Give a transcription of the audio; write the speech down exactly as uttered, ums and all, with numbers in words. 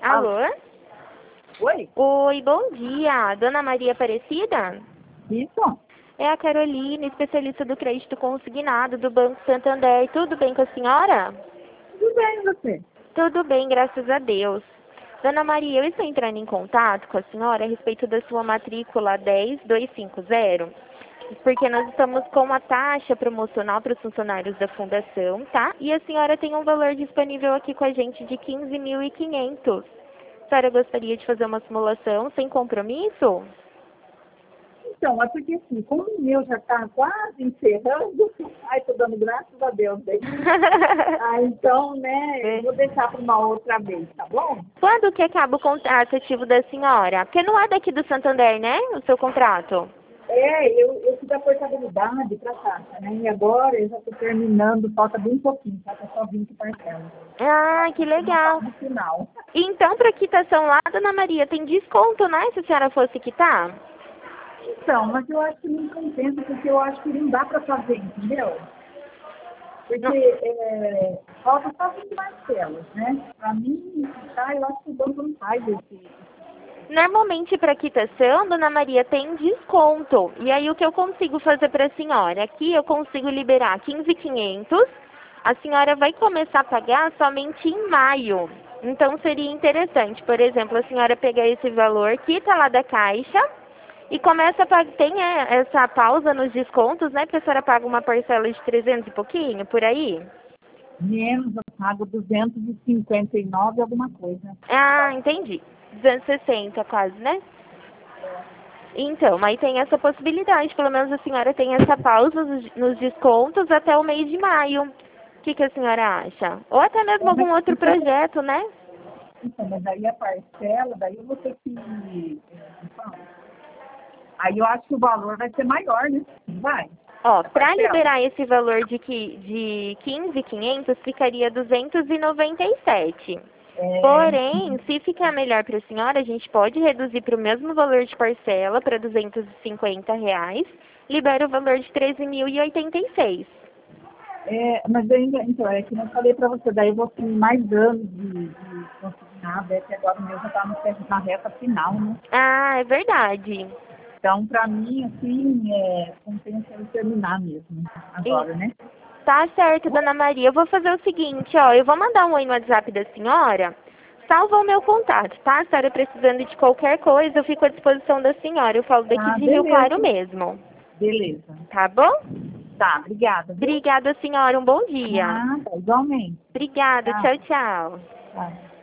Alô? Oi? Oi, bom dia. Dona Maria Aparecida? Isso? É a Carolina, especialista do crédito consignado do Banco Santander. Tudo bem com a senhora? Tudo bem, você? Tudo bem, graças a Deus. Dona Maria, eu estou entrando em contato com a senhora a respeito da sua matrícula dez mil duzentos e cinquenta, porque nós estamos com uma taxa promocional para os funcionários da fundação, tá? E a senhora tem um valor disponível aqui com a gente de quinze mil e quinhentos. A senhora gostaria de fazer uma simulação sem compromisso? Então, é porque assim, como o meu já está quase encerrando, ai, estou dando graças a Deus. Daí. Ah, então, né, eu vou deixar para uma outra vez, tá bom? Quando que acaba o contrato ativo da senhora? Porque não é daqui do Santander, né? O seu contrato. É, eu, eu fiz a portabilidade para a taxa, né? E agora eu já estou terminando, falta bem pouquinho, falta só vinte parcelas. Ah, que legal. No final. Então, para quitação lá, Dona Maria, tem desconto, né? Se a senhora fosse quitar? Então, mas eu acho que não compensa, porque eu acho que não dá para fazer, entendeu? Porque é, falta só vinte parcelas, né? Para mim, tá, eu acho que o banco não faz esse. Normalmente, para quitação, Dona Maria, tem desconto. E aí, o que eu consigo fazer para a senhora? Aqui, eu consigo liberar quinze mil e quinhentos. A senhora vai começar a pagar somente em maio. Então, seria interessante, por exemplo, a senhora pegar esse valor, quita lá da caixa e começa a pagar. Tem é, essa pausa nos descontos, né? Porque a senhora paga uma parcela de trezentos e pouquinho, por aí. Menos, eu pago duzentos e cinquenta e nove alguma coisa. Ah, entendi. duzentos e sessenta quase, né? Então, aí tem essa possibilidade. Pelo menos a senhora tem essa pausa nos, nos descontos até o mês de maio. O que, que a senhora acha? Ou até mesmo algum outro projeto, né? Então, mas aí a parcela, daí eu vou ter que. é, fala. Aí eu acho que o valor vai ser maior, né? Vai. Ó, A para parcela. liberar esse valor de, que, de quinze mil e quinhentos, ficaria duzentos e noventa e sete. É, Porém, se ficar melhor para a senhora, a gente pode reduzir para o mesmo valor de parcela, para duzentos e cinquenta reais, libera o valor de treze mil e oitenta e seis. é, mas ainda, então, é que eu falei para você, daí eu vou ter mais anos de, de consignado, é que agora o meu já está na reta final, né? Ah, é verdade. Então, para mim, assim, é, compensa eu terminar mesmo, agora, E- né? Tá certo, Dona Maria. Eu vou fazer o seguinte, ó. Eu vou mandar um oi no WhatsApp da senhora. Salva o meu contato, tá? Se a senhora precisando de qualquer coisa, eu fico à disposição da senhora. Eu falo daqui Ah, de Rio beleza. Claro mesmo. Beleza. Tá bom? Tá, obrigada, viu? Obrigada, senhora. Um bom dia. Ah, tá, igualmente. Obrigada. Tchau. Tchau, tchau. Tchau.